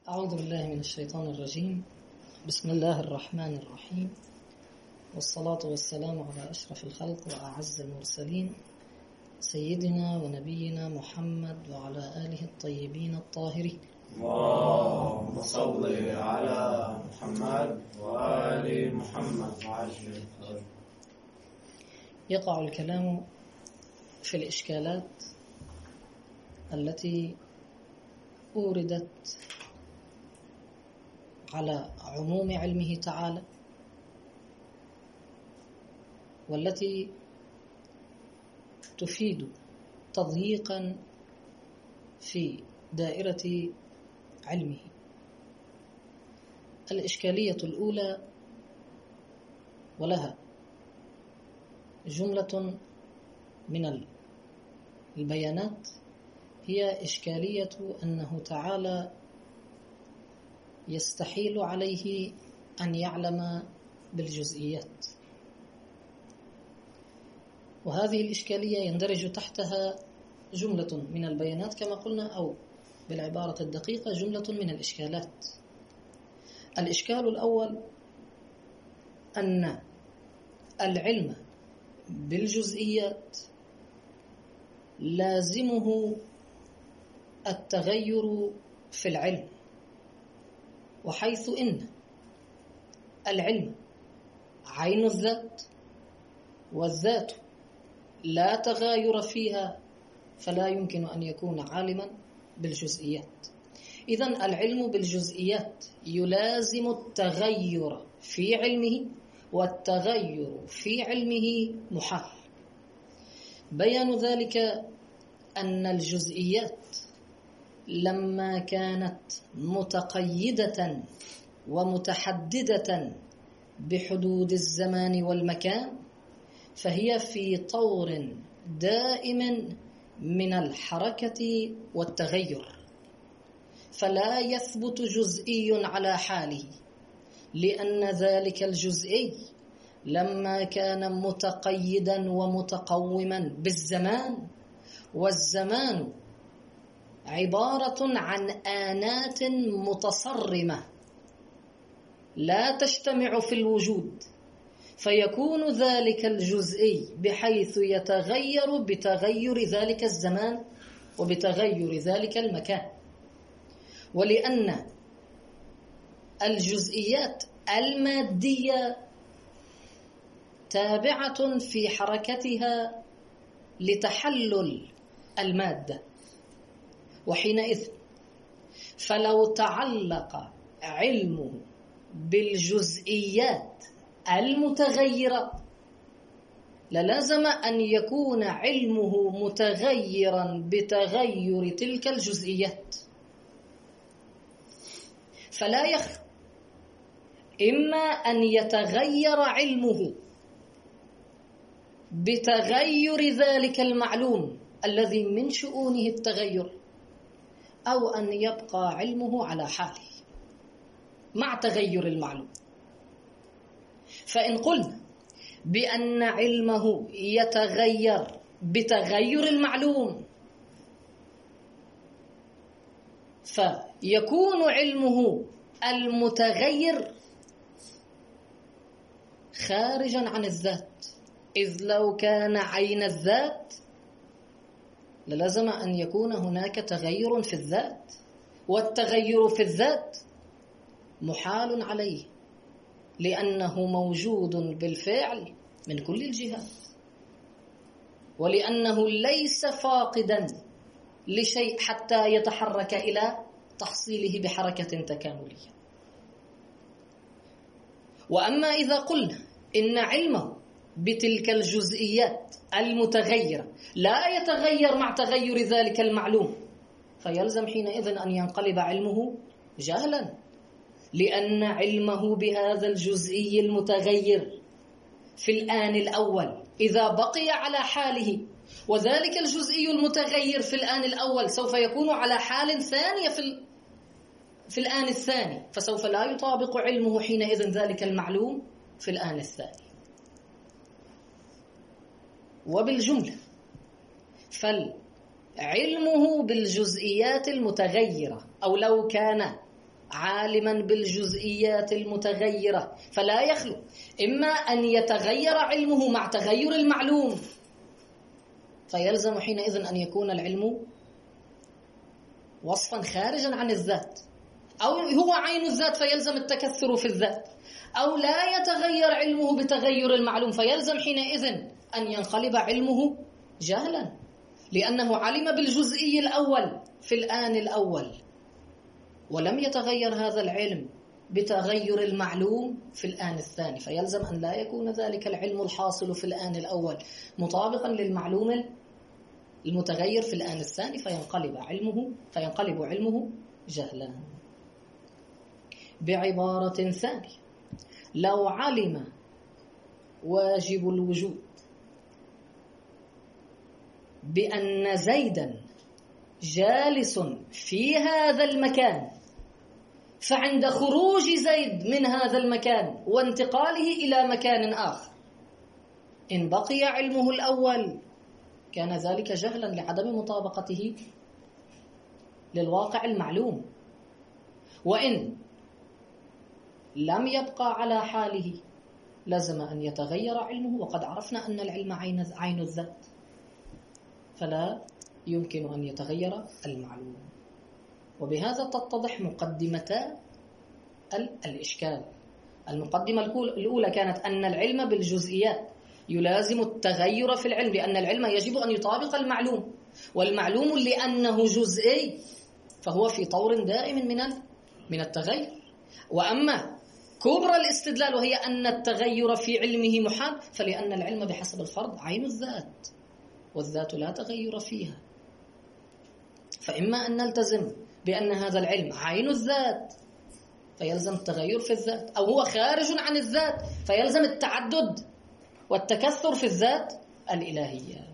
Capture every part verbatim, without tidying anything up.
أعوذ بالله من الشيطان الرجيم. بسم الله الرحمن الرحيم، والصلاة والسلام على أشرف الخلق وأعز المرسلين سيدنا ونبينا محمد وعلى آله الطيبين الطاهرين. اللهم صل على محمد وآل محمد. يقع الكلام في الإشكالات التي أوردت على عموم علمه تعالى، والتي تفيد تضييقا في دائرة علمه. الإشكالية الأولى، ولها جملة من البيانات، هي إشكالية أنه تعالى يستحيل عليه أن يعلم بالجزئيات، وهذه الإشكالية يندرج تحتها جملة من البيانات كما قلنا، أو بالعبارة الدقيقة جملة من الإشكالات. الإشكال الأول أن العلم بالجزئيات لازمه التغير في العلم، وحيث إن العلم عين الذات، والذات لا تغاير فيها، فلا يمكن أن يكون عالما بالجزئيات. إذن العلم بالجزئيات يلازم التغير في علمه، والتغير في علمه محال. بيان ذلك أن الجزئيات لما كانت متقيدة ومتحددة بحدود الزمان والمكان، فهي في طور دائم من الحركة والتغير، فلا يثبت جزئي على حاله، لأن ذلك الجزئي لما كان متقيدا ومتقوما بالزمان، والزمان عبارة عن آنات متصرمة لا تجتمع في الوجود، فيكون ذلك الجزئي بحيث يتغير بتغير ذلك الزمان وبتغير ذلك المكان. ولأن الجزئيات المادية تابعة في حركتها لتحلل المادة، وحينئذ فلو تعلق علمه بالجزئيات المتغيرة للازم أن يكون علمه متغيرا بتغير تلك الجزئيات، فلا يخفى إما أن يتغير علمه بتغير ذلك المعلوم الذي من شؤونه التغير، أو أن يبقى علمه على حاله مع تغير المعلوم. فإن قلنا بأن علمه يتغير بتغير المعلوم، فيكون علمه المتغير خارجا عن الذات، إذ لو كان عين الذات للازم أن يكون هناك تغير في الذات، والتغير في الذات محال عليه لأنه موجود بالفعل من كل الجهات، ولأنه ليس فاقدا لشيء حتى يتحرك إلى تحصيله بحركة تكاملية. وأما إذا قلنا إن علمه بتلك الجزئيات المتغيرة لا يتغير مع تغير ذلك المعلوم، فيلزم حينئذ أن ينقلب علمه جهلا، لأن علمه بهذا الجزئي المتغير في الآن الأول إذا بقي على حاله، وذلك الجزئي المتغير في الآن الأول سوف يكون على حال ثانية في في الآن الثاني، فسوف لا يطابق علمه حينئذ ذلك المعلوم في الآن الثاني. وبالجملة فالعلمه بالجزئيات المتغيرة، أو لو كان عالما بالجزئيات المتغيرة، فلا يخلو إما أن يتغير علمه مع تغير المعلوم، فيلزم حينئذ أن يكون العلم وصفا خارجا عن الذات، أو هو عين الذات فيلزم التكثر في الذات، أو لا يتغير علمه بتغير المعلوم فيلزم حينئذ أن ينقلب علمه جهلا، لأنه علم بالجزئي الأول في الآن الأول ولم يتغير هذا العلم بتغير المعلوم في الآن الثاني، فيلزم أن لا يكون ذلك العلم الحاصل في الآن الأول مطابقا للمعلوم المتغير في الآن الثاني، فينقلب علمه فينقلب علمه جهلا. بعبارة ثانية، لو علم واجب الوجود بأن زيدا جالس في هذا المكان، فعند خروج زيد من هذا المكان وانتقاله إلى مكان آخر إن بقي علمه الأول كان ذلك جهلا لعدم مطابقته للواقع المعلوم، وإن لم يبقى على حاله لازم أن يتغير علمه، وقد عرفنا أن العلم عين الذات فلا يمكن أن يتغير المعلوم. وبهذا تتضح مقدمتا الإشكال. المقدمة الأولى كانت أن العلم بالجزئيات يلازم التغير في العلم، لأن العلم يجب أن يطابق المعلوم، والمعلوم لأنه جزئي فهو في طور دائم من من التغير. وأما كبرى الاستدلال وهي أن التغير في علمه محال، فلأن العلم بحسب الفرض عين الذات، والذات لا تغير فيها، فإما أن نلتزم بأن هذا العلم عين الذات فيلزم التغير في الذات، أو هو خارج عن الذات فيلزم التعدد والتكثر في الذات الإلهية.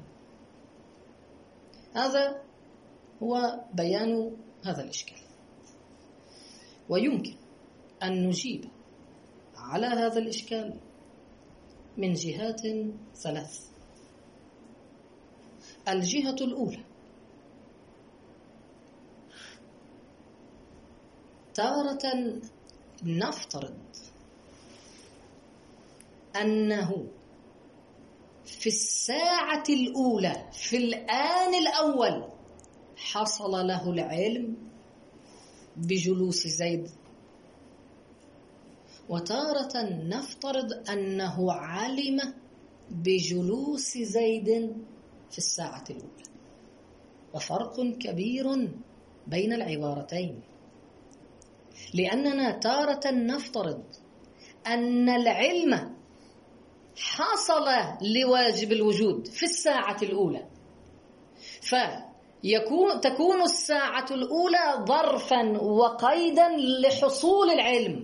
هذا هو بيان هذا الإشكال. ويمكن أن نجيب على هذا الإشكال من جهات ثلاث. الجهة الأولى، تارة نفترض أنه في الساعة الأولى في الآن الأول حصل له العلم بجلوس زيد، وتارة نفترض أنه علم بجلوس زيد في الساعة الأولى، وفرق كبير بين العبارتين، لأننا تارة نفترض أن العلم حصل لواجب الوجود في الساعة الأولى، فيكون تكون الساعة الأولى ظرفا وقيدا لحصول العلم،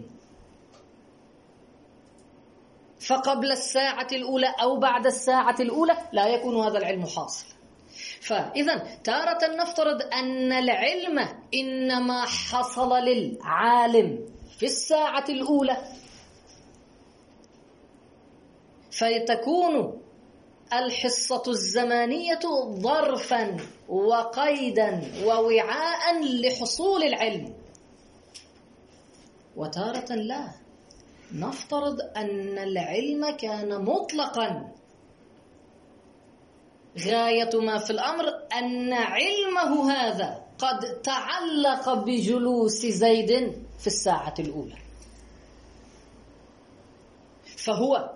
فقبل الساعة الأولى أو بعد الساعة الأولى لا يكون هذا العلم حاصل. فإذا تارة نفترض أن العلم إنما حصل للعالم في الساعة الأولى، فتكون الحصة الزمانية ظرفا وقيدا ووعاء لحصول العلم. وتارة لا، نفترض أن العلم كان مطلقا، غاية ما في الأمر أن علمه هذا قد تعلق بجلوس زيد في الساعة الأولى، فهو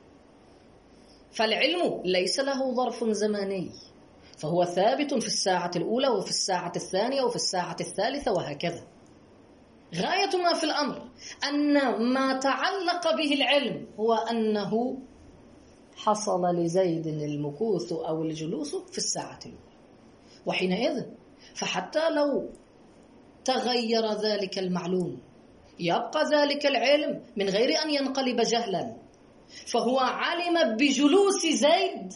فالعلم ليس له ظرف زماني، فهو ثابت في الساعة الأولى وفي الساعة الثانية وفي الساعة الثالثة وهكذا. غاية ما في الأمر أن ما تعلق به العلم هو أنه حصل لزيد المكوث أو الجلوس في الساعة الأولى، وحينئذ فحتى لو تغير ذلك المعلوم يبقى ذلك العلم من غير أن ينقلب جهلا، فهو علم بجلوس زيد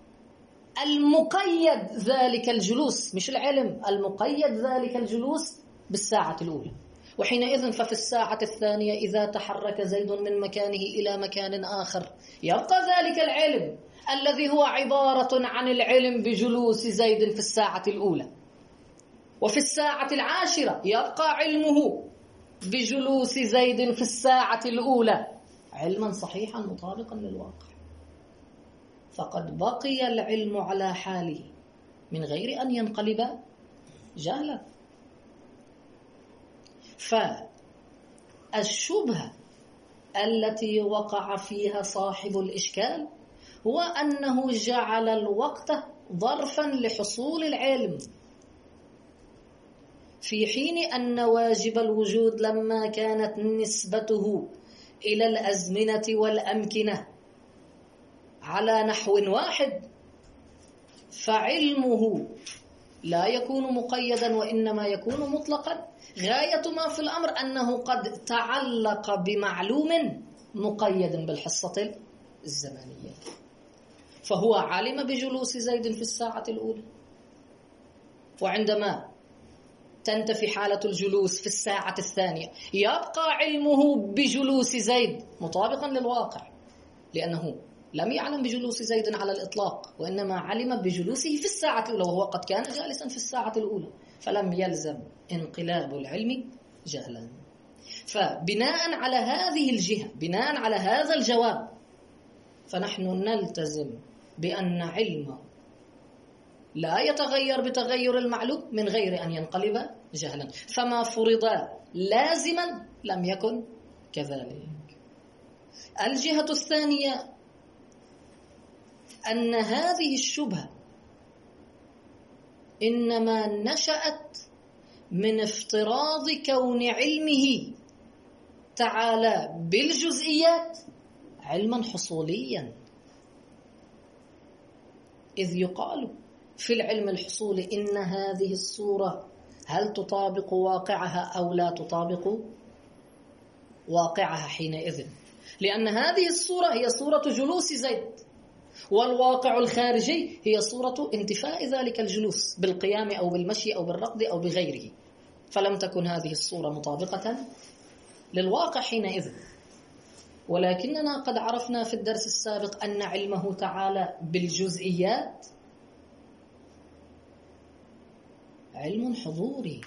المقيد ذلك الجلوس، مش العلم المقيد ذلك الجلوس بالساعة الأولى. وحينئذ ففي الساعة الثانية إذا تحرك زيد من مكانه إلى مكان آخر يبقى ذلك العلم الذي هو عبارة عن العلم بجلوس زيد في الساعة الأولى، وفي الساعة العاشرة يبقى علمه بجلوس زيد في الساعة الأولى علما صحيحا مطابقا للواقع، فقد بقي العلم على حاله من غير أن ينقلب جهلا. فالشبهة التي وقع فيها صاحب الإشكال هو أنه جعل الوقت ظرفا لحصول العلم، في حين أن واجب الوجود لما كانت نسبته إلى الأزمنة والأمكنة على نحو واحد فعلمه لا يكون مقيدا وإنما يكون مطلقا. غاية ما في الأمر أنه قد تعلق بمعلوم مقيد بالحصة الزمنية، فهو علم بجلوس زيد في الساعة الأولى، وعندما تنتفي حالة الجلوس في الساعة الثانية يبقى علمه بجلوس زيد مطابقا للواقع، لأنه لم يعلم بجلوس زيد على الإطلاق، وإنما علم بجلوسه في الساعة الأولى وهو قد كان جالسا في الساعة الأولى، فلم يلزم انقلاب العلم جهلا. فبناء على هذه الجهة، بناء على هذا الجواب، فنحن نلتزم بأن علمه لا يتغير بتغير المعلوم من غير أن ينقلب جهلا، فما فرض لازما لم يكن كذلك. الجهة الثانية أن هذه الشبهة إنما نشأت من افتراض كون علمه تعالى بالجزئيات علما حصوليا، إذ يقال في العلم الحصولي إن هذه الصورة هل تطابق واقعها أو لا تطابق واقعها حينئذ، لأن هذه الصورة هي صورة جلوس زيد، والواقع الخارجي هي صورة انتفاء ذلك الجلوس بالقيام أو بالمشي أو بالركض أو بغيره، فلم تكن هذه الصورة مطابقة للواقع حينئذ. ولكننا قد عرفنا في الدرس السابق أن علمه تعالى بالجزئيات علم حضوري،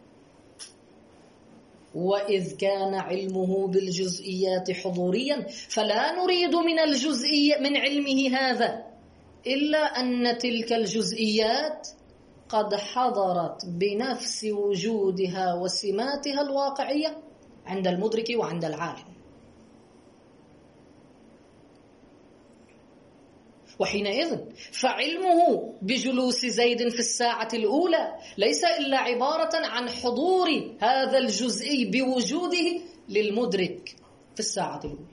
وإذ كان علمه بالجزئيات حضوريا فلا نريد من الجزئية من علمه هذا إلا أن تلك الجزئيات قد حضرت بنفس وجودها وسماتها الواقعية عند المدرك وعند العالم، وحينئذ فعلمه بجلوس زيد في الساعة الأولى ليس إلا عبارة عن حضور هذا الجزئي بوجوده للمدرك في الساعة الأولى،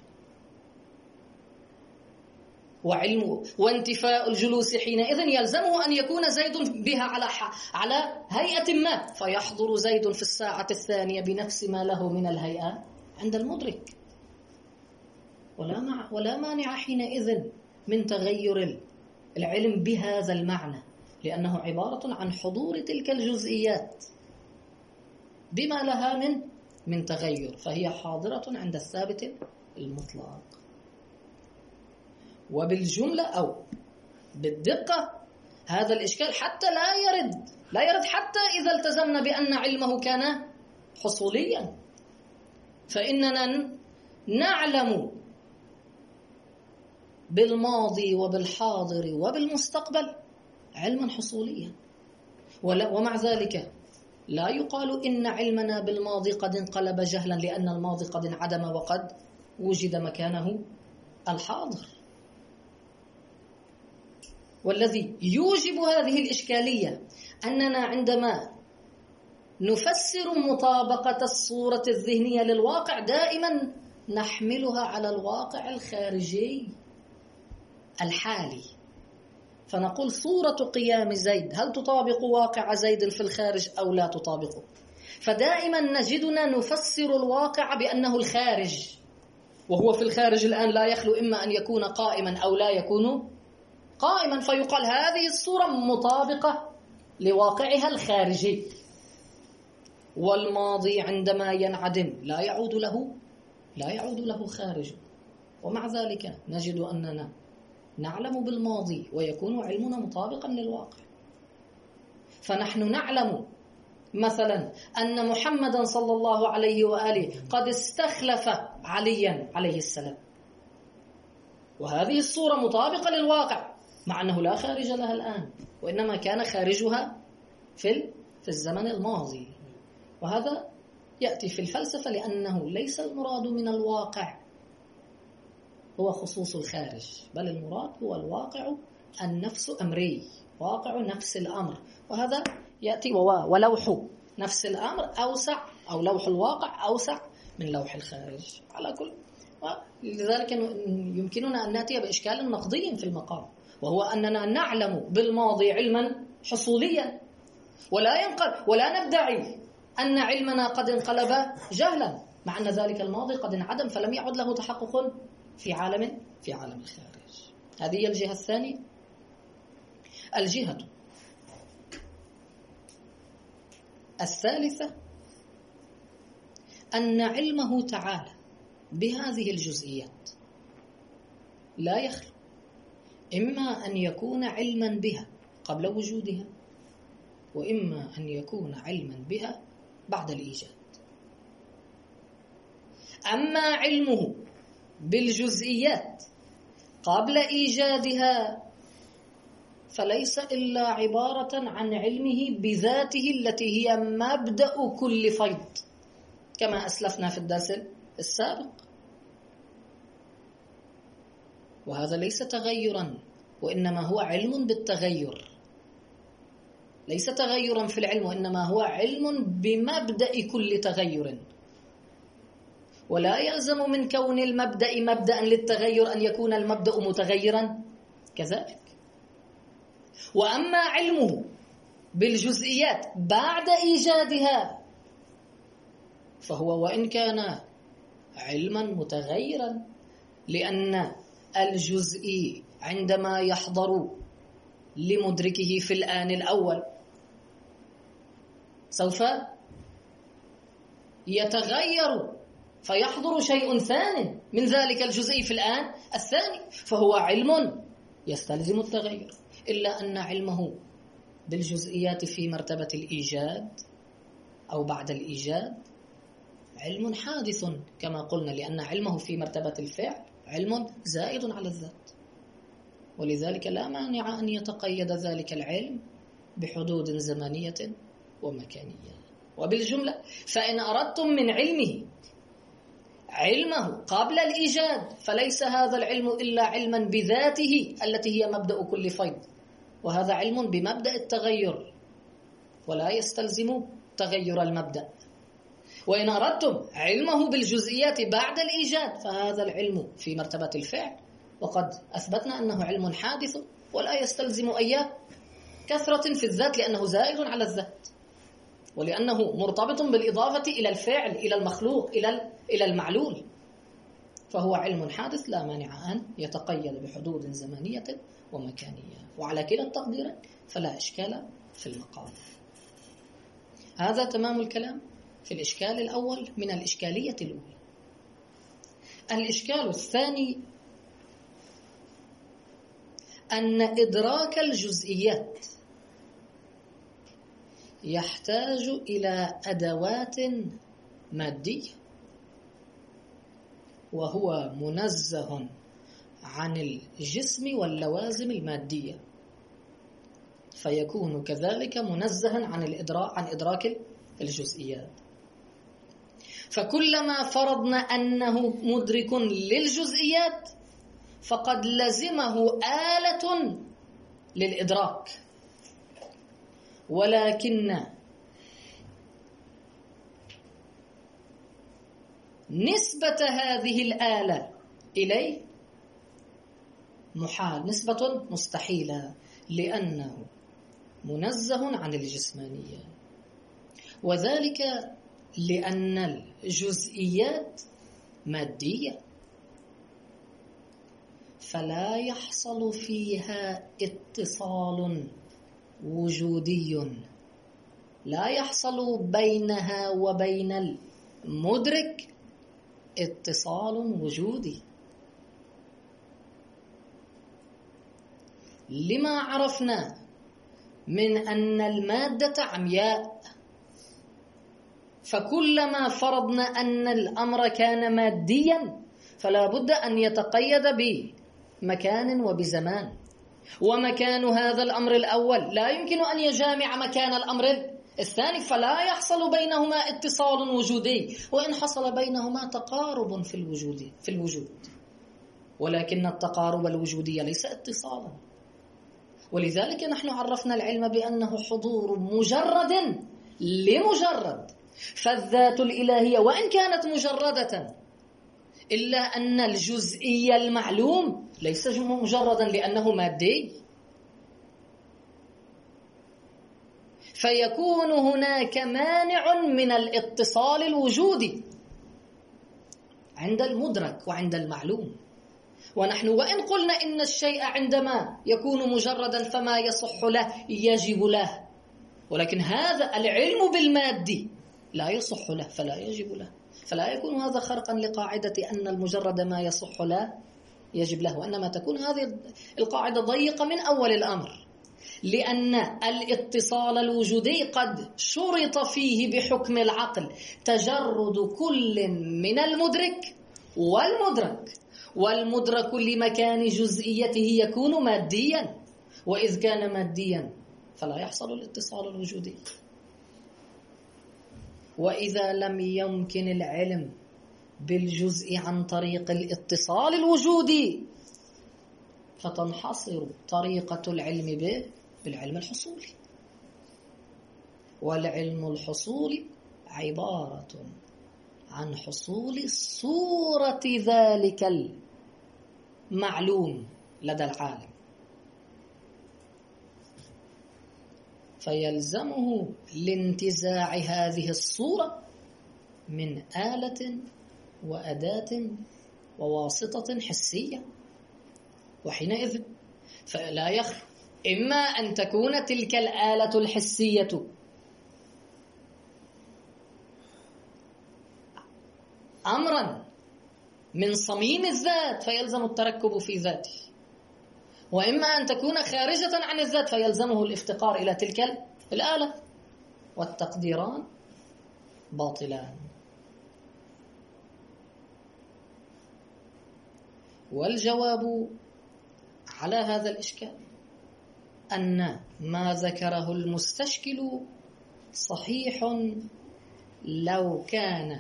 وعلمه وانتفاء الجلوس حينئذ يلزمه أن يكون زيد بها على على هيئة ما، فيحضر زيد في الساعة الثانية بنفس ما له من الهيئة عند المدرك، ولا مع ولا مانع حينئذ من تغير العلم بهذا المعنى، لأنه عبارة عن حضور تلك الجزئيات بما لها من من تغير، فهي حاضرة عند الثابت المطلق. وبالجملة أو بالدقة هذا الإشكال حتى لا يرد لا يرد حتى إذا التزمنا بأن علمه كان حصوليا، فإننا نعلم بالماضي وبالحاضر وبالمستقبل علما حصوليا، ومع ذلك لا يقال إن علمنا بالماضي قد انقلب جهلا لأن الماضي قد انعدم وقد وجد مكانه الحاضر. والذي يوجب هذه الإشكالية أننا عندما نفسر مطابقة الصورة الذهنية للواقع دائما نحملها على الواقع الخارجي الحالي، فنقول صورة قيام زيد هل تطابق واقع زيد في الخارج أو لا تطابقه، فدائما نجدنا نفسر الواقع بأنه الخارج، وهو في الخارج الآن لا يخلو إما أن يكون قائما أو لا يكون قائما، فيقال هذه الصورة مطابقة لواقعها الخارجي. والماضي عندما ينعدم لا يعود له لا يعود له خارج، ومع ذلك نجد أننا نعلم بالماضي ويكون علمنا مطابقا للواقع، فنحن نعلم مثلا أن محمدا صلى الله عليه وآله قد استخلف عليا عليه السلام، وهذه الصورة مطابقة للواقع، مع أنه لا خارج لها الآن، وإنما كان خارجها في في الزمن الماضي. وهذا يأتي في الفلسفة، لأنه ليس المراد من الواقع هو خصوص الخارج، بل المراد هو الواقع النفس أمري، واقع نفس الأمر. وهذا يأتي ولوح نفس الأمر أوسع، أو لوح الواقع أوسع من لوح الخارج على كل. لذلك يمكننا أن نأتي بإشكال نقضي في المقام، وهو أننا نعلم بالماضي علما حصوليا، ولا ينقل ولا ندعي أن علمنا قد انقلب جهلا، مع أن ذلك الماضي قد انعدم فلم يعد له تحقق في عالم في عالم الخارج. هذه هي الجهة الثانية. الجهة الثالثة أن علمه تعالى بهذه الجزئيات لا يخلو إما أن يكون علما بها قبل وجودها، وإما أن يكون علما بها بعد الإيجاد. أما علمه بالجزئيات قبل إيجادها فليس إلا عبارة عن علمه بذاته التي هي مبدأ كل فيض، كما أسلفنا في الدرس السابق. وهذا ليس تغيرا، وإنما هو علم بالتغير، ليس تغيرا في العلم، وإنما هو علم بمبدأ كل تغير. ولا يلزم من كون المبدأ مبدأ للتغير أن يكون المبدأ متغيرا كذلك. وأما علمه بالجزئيات بعد إيجادها فهو وإن كان علما متغيرا، لأن الجزئي عندما يحضر لمدركه في الآن الأول سوف يتغير فيحضر شيء ثان من ذلك الجزئي في الآن الثاني، فهو علم يستلزم التغير. إلا أن علمه بالجزئيات في مرتبة الإيجاد أو بعد الإيجاد علم حادث كما قلنا، لأن علمه في مرتبة الفعل علم زائد على الذات، ولذلك لا مانع أن يتقيد ذلك العلم بحدود زمنية ومكانية. وبالجملة فإن أردتم من علمه علمه قبل الإيجاد فليس هذا العلم إلا علما بذاته التي هي مبدأ كل فيض، وهذا علم بمبدأ التغير ولا يستلزم تغير المبدأ. وإن أردتم علمه بالجزئيات بعد الإيجاد فهذا العلم في مرتبة الفعل، وقد أثبتنا أنه علم حادث ولا يستلزم أي كثرة في الذات، لأنه زائد على الذات، ولأنه مرتبط بالإضافة إلى الفعل، إلى المخلوق، إلى إلى المعلول، فهو علم حادث لا مانع أن يتقيد بحدود زمنية ومكانية. وعلى كلا التقدير فلا إشكال في المقام. هذا تمام الكلام في الإشكال الأول من الإشكالية الأولى. الإشكال الثاني أن إدراك الجزئيات يحتاج إلى أدوات مادية، وهو منزه عن الجسم واللوازم المادية، فيكون كذلك منزها عن الإدراك عن إدراك الجزئيات. فكلما فرضنا أنه مدرك للجزئيات فقد لزمه آلة للإدراك، ولكن نسبة هذه الآلة إليه محال، نسبة مستحيلة، لأنه منزه عن الجسمانية، وذلك لأن الجزئيات مادية فلا يحصل فيها اتصال وجودي، لا يحصل بينها وبين المدرك اتصال وجودي. لما عرفنا من أن المادة عمياء فكلما فرضنا أن الأمر كان ماديا فلا بد أن يتقيد بمكان وبزمان، ومكان هذا الأمر الأول لا يمكن أن يجامع مكان الأمر الثاني، فلا يحصل بينهما اتصال وجودي، وإن حصل بينهما تقارب في الوجود في الوجود ولكن التقارب الوجودي ليس اتصالا. ولذلك نحن عرفنا العلم بأنه حضور مجرد لمجرد، فالذات الإلهية وإن كانت مجردة إلا أن الجزئي المعلوم ليس مجردا لأنه مادي، فيكون هناك مانع من الاتصال الوجودي عند المدرك وعند المعلوم. ونحن وإن قلنا إن الشيء عندما يكون مجردا فما يصح له يجب له، ولكن هذا العلم بالمادي لا يصح له فلا يجب له، فلا يكون هذا خرقا لقاعدة أن المجرد ما يصح له يجب له، وإنما تكون هذه القاعدة ضيقة من أول الأمر، لأن الاتصال الوجودي قد شرط فيه بحكم العقل تجرد كل من المدرك والمدرك، والمدرك لمكان جزئيته يكون ماديا، وإذ كان ماديا فلا يحصل الاتصال الوجودي. وإذا لم يمكن العلم بالجزء عن طريق الاتصال الوجودي فتنحصر طريقة العلم به بالعلم الحصولي، والعلم الحصولي عبارة عن حصول صورة ذلك المعلوم لدى العالم، فيلزمه لانتزاع هذه الصورة من آلة وأداة وواسطة حسية، وحينئذ فلا يخلو إما أن تكون تلك الآلة الحسية أمرا من صميم الذات فيلزم التركب في ذاته، وإما أن تكون خارجة عن الذات فيلزمه الافتقار إلى تلك الآلة، والتقديران باطلان. والجواب على هذا الإشكال أن ما ذكره المستشكل صحيح لو كان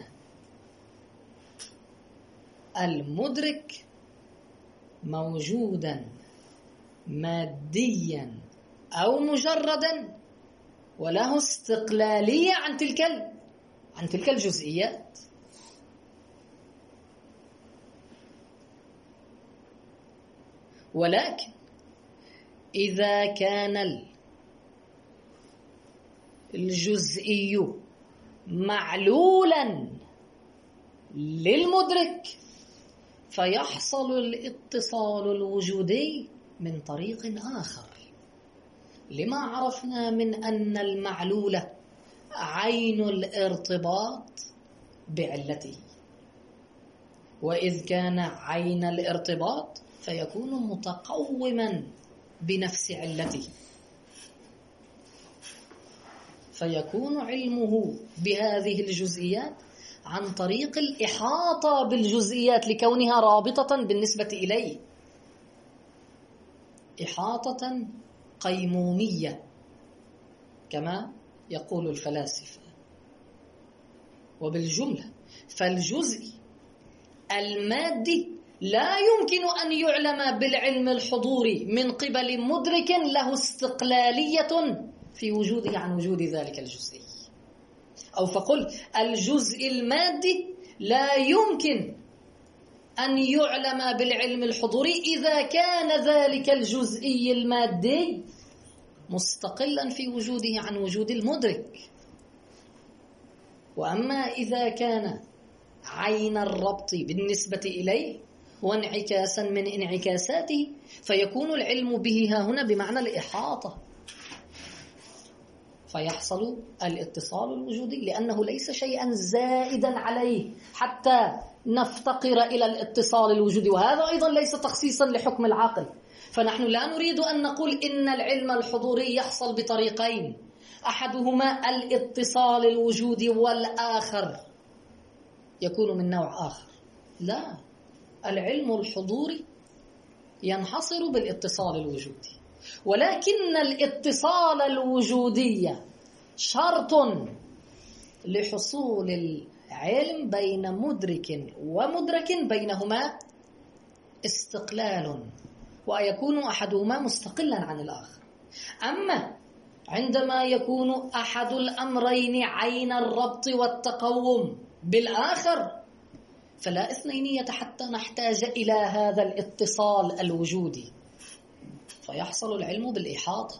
المدرك موجودا ماديا أو مجردا وله استقلالية عن تلك عن تلك الجزئيات. ولكن إذا كان الجزئي معلولا للمدرك فيحصل الاتصال الوجودي من طريق آخر، لما عرفنا من أن المعلول عين الارتباط بعلته، وإذ كان عين الارتباط فيكون متقوما بنفس علته، فيكون علمه بهذه الجزئيات عن طريق الإحاطة بالجزئيات لكونها رابطة بالنسبة إليه، إحاطة قيمومية كما يقول الفلاسفة. وبالجملة فالجزء المادي لا يمكن أن يعلم بالعلم الحضوري من قبل مدرك له استقلالية في وجوده عن وجود ذلك الجزئي، أو فقل الجزء المادي لا يمكن أن يعلم بالعلم الحضوري إذا كان ذلك الجزئي المادي مستقلا في وجوده عن وجود المدرك. وأما إذا كان عين الربط بالنسبة إليه وانعكاسا من انعكاساته فيكون العلم به ها هنا بمعنى الإحاطة، فيحصل الاتصال الوجودي لأنه ليس شيئا زائدا عليه حتى نفتقر إلى الاتصال الوجودي، وهذا أيضا ليس تخصيصا لحكم العقل. فنحن لا نريد أن نقول إن العلم الحضوري يحصل بطريقين، أحدهما الاتصال الوجودي والآخر يكون من نوع آخر. لا، العلم الحضوري ينحصر بالاتصال الوجودي، ولكن الاتصال الوجودي شرط لحصول العلم بين مدرك ومدرك بينهما استقلال، ويكون أحدهما مستقلا عن الآخر. أما عندما يكون أحد الأمرين عين الربط والتقوم بالآخر فلا اثنينية حتى نحتاج إلى هذا الاتصال الوجودي، فيحصل العلم بالإحاطة،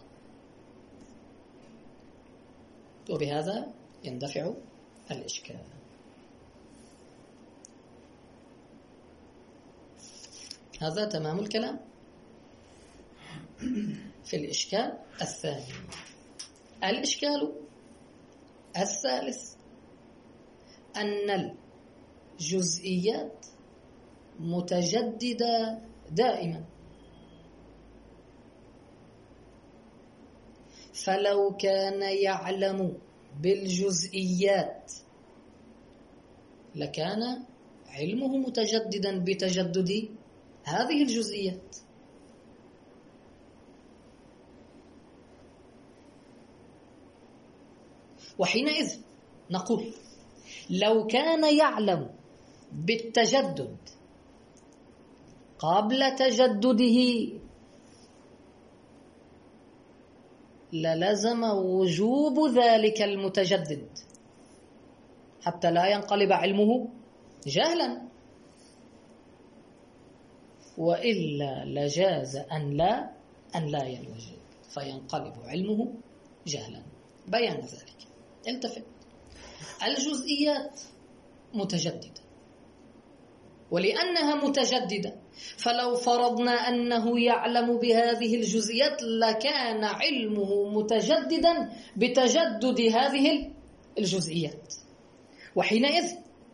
وبهذا يندفع الإشكال. هذا تمام الكلام في الإشكال الثاني. الإشكال الثالث أن الجزئيات متجددة دائما، فلو كان يعلم بالجزئيات لكان علمه متجددا بتجدد هذه الجزئيات. وحينئذ نقول لو كان يعلم بالتجدد قبل تجدده للزم وجوب ذلك المتجدد حتى لا ينقلب علمه جهلا، وإلا لجاز أن لا أن لا ينوجد فينقلب علمه جهلا. بيان ذلك. التفت، الجزئيات متجددة، ولأنها متجددة فلو فرضنا أنه يعلم بهذه الجزئيات لكان علمه متجددا بتجدد هذه الجزئيات. وحينئذ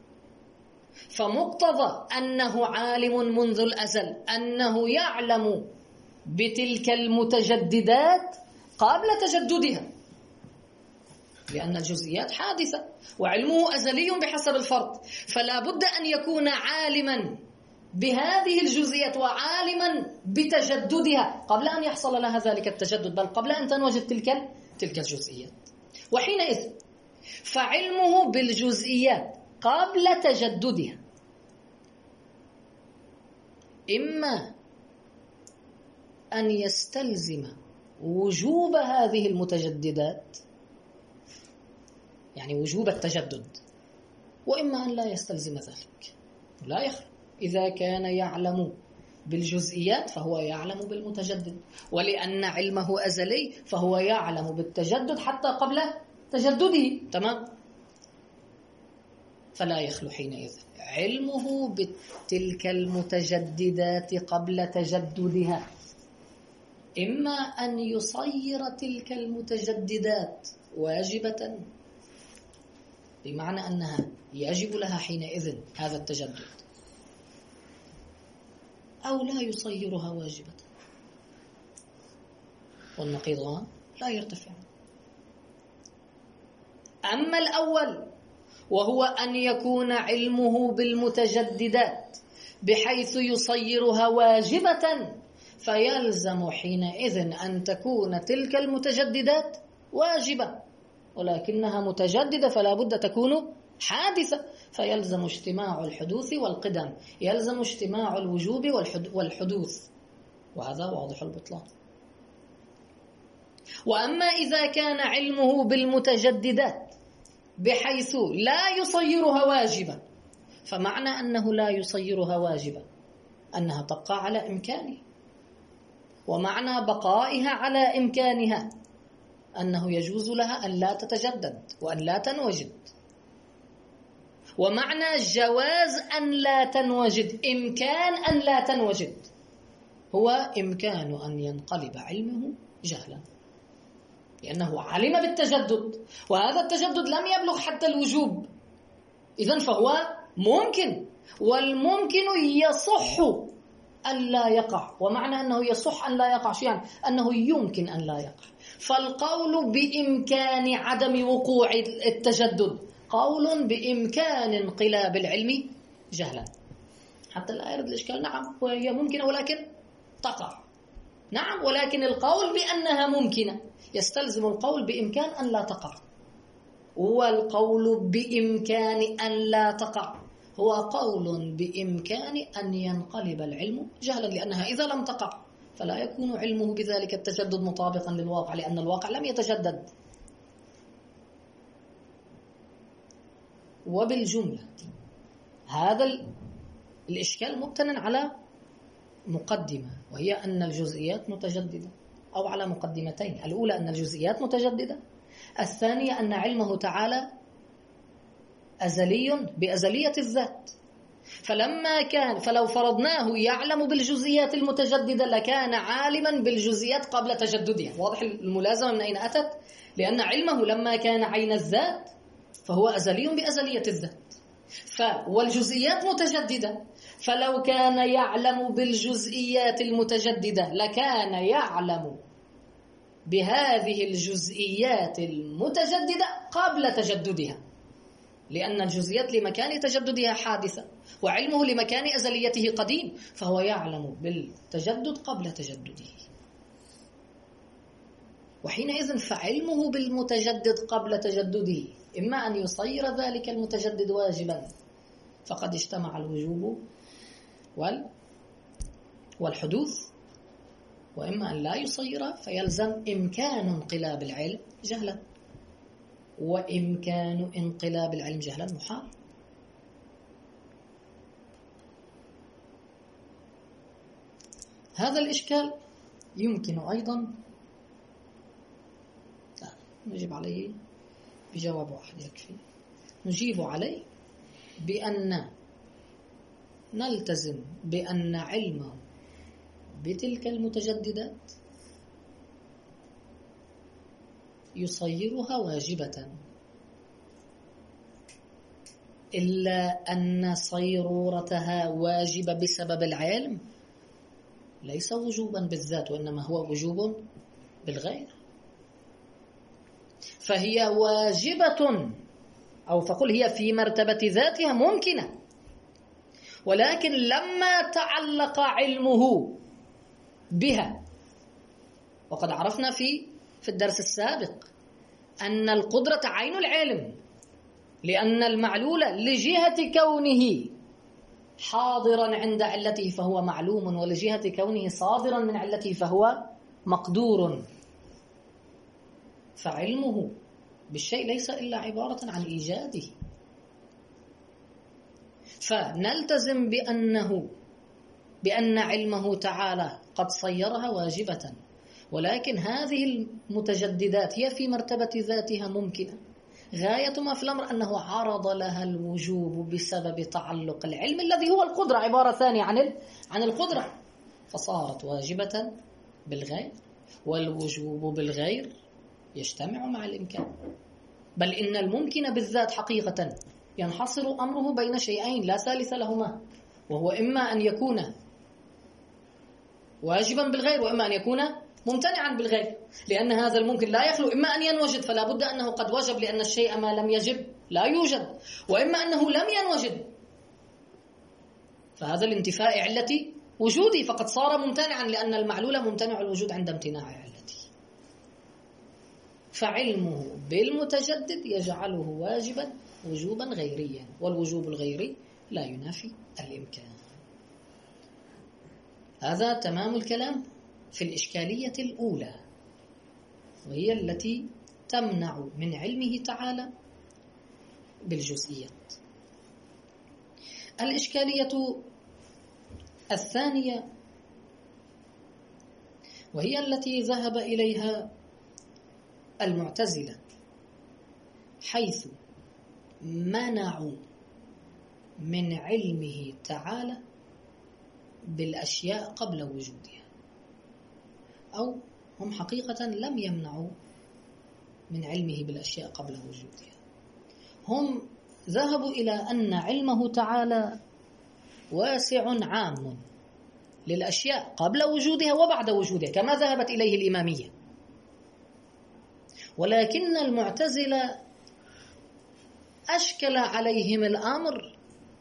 فمقتضى أنه عالم منذ الأزل أنه يعلم بتلك المتجددات قبل تجددها، لأن الجزئيات حادثة وعلمه أزلي بحسب الفرض، فلا بد أن يكون عالما بهذه الجزئيات وعالما بتجددها قبل أن يحصل لها ذلك التجدد، بل قبل أن تنوجد تلك تلك الجزئيات. وحينئذ فعلمه بالجزئيات قبل تجددها إما أن يستلزم وجوب هذه المتجددات، يعني وجوب التجدد، وإما أن لا يستلزم ذلك، لا يخلو. إذا كان يعلم بالجزئيات فهو يعلم بالمتجدد، ولأن علمه أزلي فهو يعلم بالتجدد حتى قبل تجدده. تمام؟ فلا يخلو حينئذ علمه بتلك المتجددات قبل تجددها إما أن يصير تلك المتجددات واجبة، بمعنى أنها يجب لها حينئذ هذا التجدد، أو لا يصيرها واجبة، والنقيضان لا يرتفعان. أما الأول وهو أن يكون علمه بالمتجددات بحيث يصيرها واجبة، فيلزم حينئذ أن تكون تلك المتجددات واجبة، ولكنها متجددة فلا بد تكون حادثة، فيلزم اجتماع الحدوث والقدم، يلزم اجتماع الوجوب والحدوث، وهذا واضح البطلان. وأما إذا كان علمه بالمتجددات بحيث لا يصيرها واجبة، فمعنى أنه لا يصيرها واجبة أنها تبقى على إمكانه، ومعنى بقائها على إمكانها أنه يجوز لها أن لا تتجدد وأن لا تنوجد، ومعنى جواز أن لا تنوجد إمكان أن لا تنوجد هو إمكان أن ينقلب علمه جهلا، لأنه علم بالتجدد وهذا التجدد لم يبلغ حتى الوجوب، إذن فهو ممكن، والممكن يصح أن لا يقع، ومعنى أنه يصح أن لا يقع شيئا يعني أنه يمكن أن لا يقع. فالقول بإمكان عدم وقوع التجدد قول بإمكان انقلاب العلم جهلا، حتى لا يرد الإشكال. نعم وهي ممكنة ولكن تقع، نعم ولكن القول بأنها ممكنة يستلزم القول بإمكان أن لا تقع، والقول بإمكان أن لا تقع هو قول بإمكان أن ينقلب العلم جهلا، لأنها إذا لم تقع فلا يكون علمه بذلك التجدد مطابقا للواقع، لأن الواقع لم يتجدد. وبالجملة هذا الإشكال مبتنى على مقدمة، وهي أن الجزئيات متجددة، أو على مقدمتين: الأولى أن الجزئيات متجددة، الثانية أن علمه تعالى أزلي بأزلية الذات. فلما كان فلو فرضناه يعلم بالجزئيات المتجددة لكان عالما بالجزئيات قبل تجددها. واضح الملازمة من أين أتت؟ لأن علمه لما كان عين الذات فهو أزلي بأزلية الذات، والجزئيات متجددة، فلو كان يعلم بالجزئيات المتجددة لكان يعلم بهذه الجزئيات المتجددة قبل تجددها، لأن الجزئيات لمكان تجددها حادثة، وعلمه لمكان أزليته قديم، فهو يعلم بالتجدد قبل تجدده. وحينئذ فعلمه بالمتجدد قبل تجدده إما أن يصير ذلك المتجدد واجبا فقد اجتمع الوجوب وال والحدوث، وإما أن لا يصير فيلزم إمكان انقلاب العلم جهلا، وإمكان انقلاب العلم جهلا محال. هذا الإشكال يمكن أيضا لا نجيب عليه بجواب واحد يكفي. نجيب عليه بأن نلتزم بأن علمه بتلك المتجددات يصيرها واجبة، إلا أن صيرورتها واجبة بسبب العلم ليس وجوبا بالذات، وإنما هو وجوب بالغير. فهي واجبة، أو فقل هي في مرتبة ذاتها ممكنة، ولكن لما تعلق علمه بها، وقد عرفنا في في الدرس السابق أن القدرة عين العلم، لأن المعلول لجهة كونه حاضرا عند علته فهو معلوم، ولجهة كونه صادرا من علته فهو مقدور. فعلمه بالشيء ليس إلا عبارة عن إيجاده. فنلتزم بأنه بأن علمه تعالى قد صيرها واجبة، ولكن هذه المتجددات هي في مرتبة ذاتها ممكنة. غاية ما في الأمر أنه عرض لها الوجوب بسبب تعلق العلم الذي هو القدرة، عبارة ثانية عن عن القدرة، فصارت واجبة بالغير، والوجوب بالغير يجتمع مع الإمكان. بل إن الممكن بالذات حقيقة ينحصر أمره بين شيئين لا ثالث لهما، وهو إما أن يكون واجبا بالغير، وإما أن يكون ممتنعا بالغير، لأن هذا الممكن لا يخلو إما أن ينوجد فلا بد أنه قد وجب، لأن الشيء ما لم يجب لا يوجد، وإما أنه لم ينوجد فهذا الانتفاء علة وجودي فقد صار ممتنعا، لأن المعلول ممتنع الوجود عند امتناع علته. فعلمه بالمتجدد يجعله واجبا وجوبا غيريا، والوجوب الغيري لا ينافي الإمكان. هذا تمام الكلام في الإشكالية الأولى، وهي التي تمنع من علمه تعالى بالجزئيات. الإشكالية الثانية وهي التي ذهب إليها المعتزلة، حيث منعوا من علمه تعالى بالأشياء قبل وجودها، أو هم حقيقة لم يمنعوا من علمه بالأشياء قبل وجودها. هم ذهبوا إلى أن علمه تعالى واسع عام، للأشياء قبل وجودها وبعد وجودها كما ذهبت إليه الإمامية. ولكن المعتزلة أشكل عليهم الأمر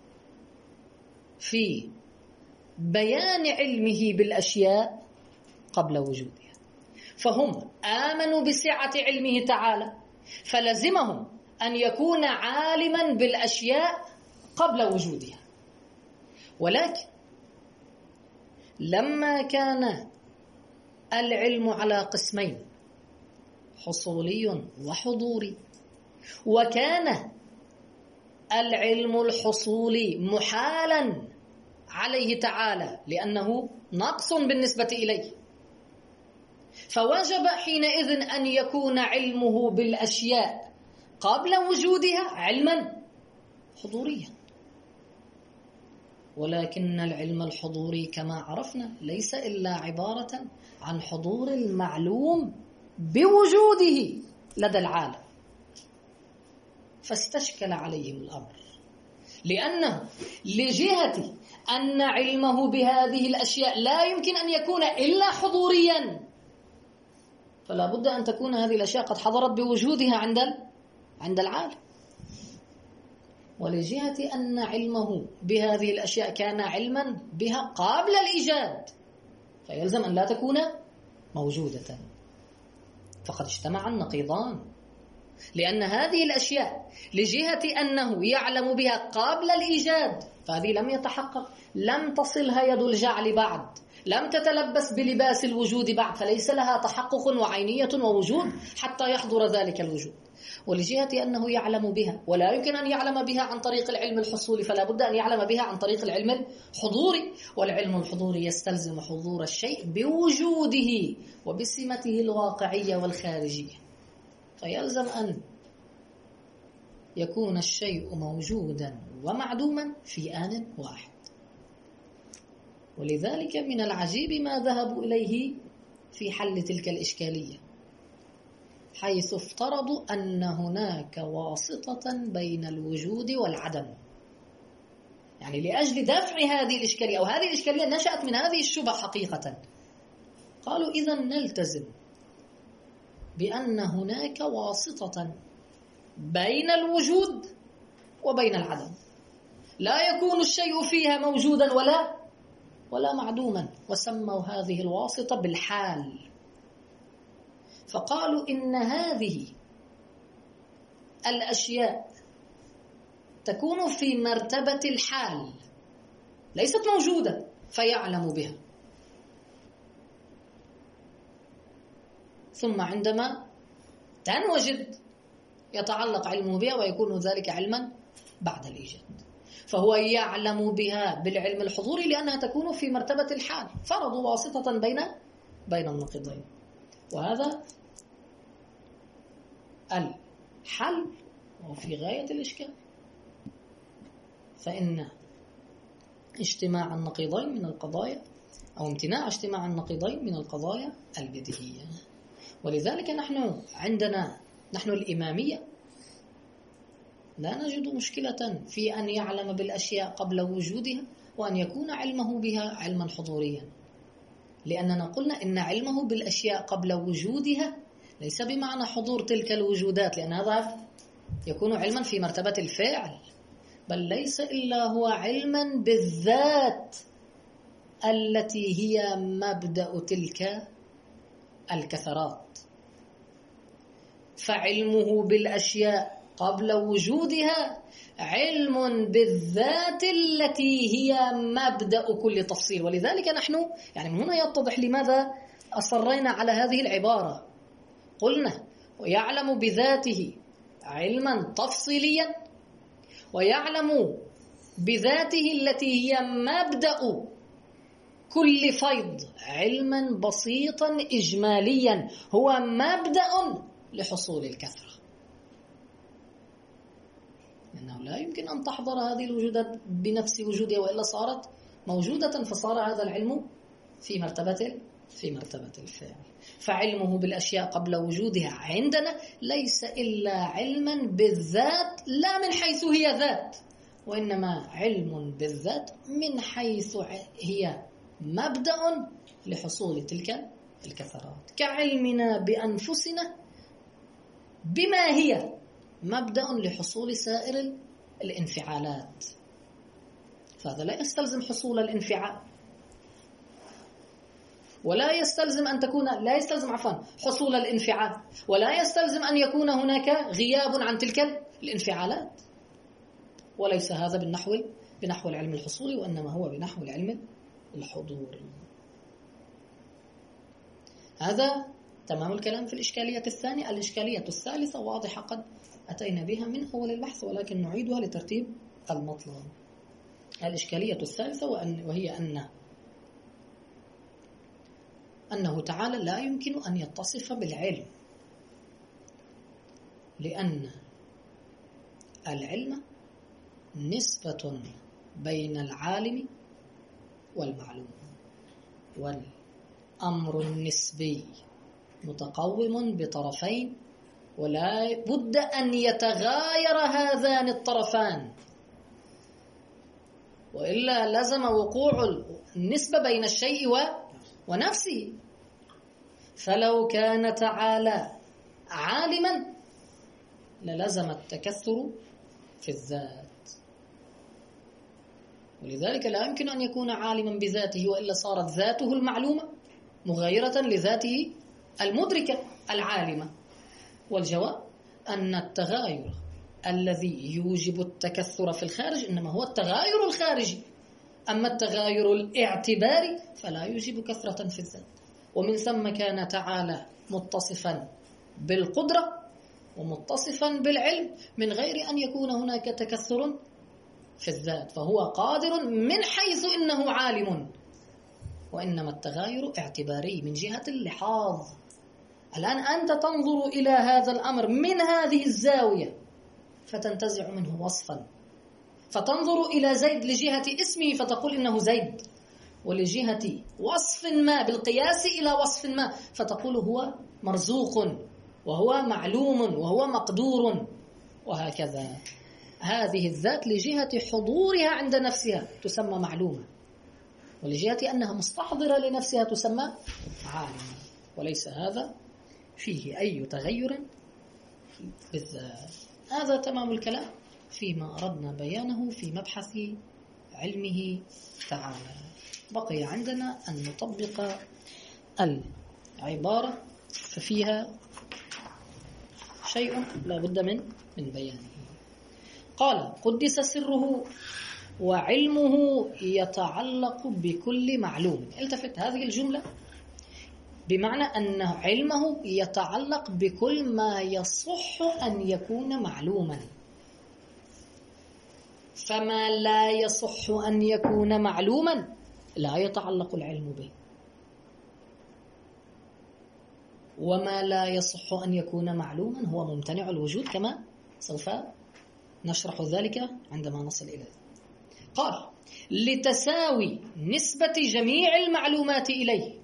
في بيان علمه بالأشياء قبل وجودها، فهم آمنوا بسعة علمه تعالى فلزمهم أن يكون عالما بالأشياء قبل وجودها. ولكن لما كان العلم على قسمين حصولي وحضوري، وكان العلم الحصولي محالا عليه تعالى لأنه نقص بالنسبة إليه، فوجب حينئذ أن يكون علمه بالأشياء قبل وجودها علما حضوريا. ولكن العلم الحضوري كما عرفنا ليس إلا عبارة عن حضور المعلوم بوجوده لدى العالم، فاستشكل عليهم الأمر، لأنه لجهة أن علمه بهذه الأشياء لا يمكن أن يكون إلا حضوريا، فلا بد أن تكون هذه الأشياء قد حضرت بوجودها عند عند العالم. ولجهة أن علمه بهذه الأشياء كان علما بها قبل الإيجاد، فيلزم أن لا تكون موجودة، فقد اجتمع النقيضان، لأن هذه الأشياء لجهة أنه يعلم بها قبل الإيجاد فهذه لم يتحقق، لم تصلها يد الجعل بعد، لم تتلبس بلباس الوجود بعد، فليس لها تحقق وعينية ووجود حتى يحضر ذلك الوجود. ولجهة أنه يعلم بها ولا يمكن أن يعلم بها عن طريق العلم الحصولي، فلا بد أن يعلم بها عن طريق العلم الحضوري، والعلم الحضوري يستلزم حضور الشيء بوجوده وبسمته الواقعية والخارجية، فيلزم أن يكون الشيء موجودا ومعدوما في آن واحد. ولذلك من العجيب ما ذهبوا إليه في حل تلك الإشكالية، حيث افترضوا أن هناك واسطة بين الوجود والعدم، يعني لأجل دفع هذه الإشكالية، أو هذه الإشكالية نشأت من هذه الشبهة حقيقة. قالوا إذن نلتزم بأن هناك واسطة بين الوجود وبين العدم، لا يكون الشيء فيها موجودا ولا ولا معدوما، وسموا هذه الواسطة بالحال. فقالوا إن هذه الأشياء تكون في مرتبة الحال، ليست موجودة فيعلم بها، ثم عندما تنوجد يتعلق علمه بها ويكون ذلك علما بعد الإيجاد، فهو يعلم بها بالعلم الحضوري لأنها تكون في مرتبة الحال، فرضوا واسطة بين بين النقيضين. وهذا الحل وفي غاية الإشكال، فإن اجتماع النقيضين من القضايا أو امتناع اجتماع النقيضين من القضايا البديهية. ولذلك نحن عندنا نحن الإمامية لا نجد مشكلة في أن يعلم بالأشياء قبل وجودها وأن يكون علمه بها علما حضوريا، لأننا قلنا إن علمه بالأشياء قبل وجودها ليس بمعنى حضور تلك الوجودات، لأن هذا يكون علما في مرتبة الفعل، بل ليس إلا هو علما بالذات التي هي مبدأ تلك الكثرات. فعلمه بالأشياء قبل وجودها علم بالذات التي هي مبدأ كل تفصيل. ولذلك نحن يعني من هنا يتضح لماذا أصرينا على هذه العبارة. قلنا ويعلم بذاته علما تفصيليا، ويعلم بذاته التي هي مبدأ كل فيض علما بسيطا إجماليا هو مبدأ لحصول الكثرة، لأنه لا يمكن أن تحضر هذه الوجودات بنفس وجودها وإلا صارت موجودة، فصار هذا العلم في مرتبة في مرتبة الفعل. فعلمه بالأشياء قبل وجودها عندنا ليس إلا علما بالذات، لا من حيث هي ذات، وإنما علم بالذات من حيث هي مبدأ لحصول تلك الكثرات، كعلمنا بأنفسنا بما هي مبدأ لحصول سائر الانفعالات. فهذا لا يستلزم حصول الانفعال، ولا يستلزم أن تكون لا يستلزم عفوا حصول الانفعال، ولا يستلزم أن يكون هناك غياب عن تلك الانفعالات. وليس هذا بالنحو بنحو العلم الحصولي، وإنما هو بنحو العلم الحضوري. هذا تمام الكلام في الإشكالية الثانية. الإشكالية الثالثة واضحة قد أتينا بها من أول البحث، ولكن نعيدها لترتيب المطلب. الإشكالية الثالثة وهي أن أنه تعالى لا يمكن أن يتصف بالعلم، لأن العلم نسبة بين العالم والمعلوم، والأمر النسبي متقوم بطرفين، ولا بد أن يتغاير هذان الطرفان، وإلا لزم وقوع النسبة بين الشيء ونفسه. فلو كان تعالى عالما للزم التكثر في الذات، ولذلك لا يمكن أن يكون عالما بذاته، وإلا صارت ذاته المعلومة مغايرة لذاته المدركة العالمة. والجواب أن التغاير الذي يوجب التكثر في الخارج إنما هو التغاير الخارجي، أما التغاير الاعتباري فلا يوجب كثرة في الذات. ومن ثم كان تعالى متصفا بالقدرة ومتصفا بالعلم من غير أن يكون هناك تكثر في الذات، فهو قادر من حيث إنه عالم، وإنما التغاير اعتباري من جهة اللحاظ. الآن أنت تنظر إلى هذا الأمر من هذه الزاوية فتنتزع منه وصفا، فتنظر إلى زيد لجهة اسمه فتقول إنه زيد، ولجهة وصف ما بالقياس إلى وصف ما فتقول هو مرزوق وهو معلوم وهو مقدور، وهكذا. هذه الذات لجهة حضورها عند نفسها تسمى معلومة، ولجهة أنها مستحضرة لنفسها تسمى عالمة، وليس هذا فيه أي تغير بالذات. هذا تمام الكلام فيما أردنا بيانه في مبحث علمه تعالى. بقي عندنا أن نطبق العبارة، ففيها شيء لا بد من من بيانه. قال: قدس سره وعلمه يتعلق بكل معلوم. التفت هذه الجملة بمعنى أن علمه يتعلق بكل ما يصح أن يكون معلوما، فما لا يصح أن يكون معلوما لا يتعلق العلم به، وما لا يصح أن يكون معلوما هو ممتنع الوجود، كما سوف نشرح ذلك عندما نصل إليه. قال: لتساوي نسبة جميع المعلومات إليه،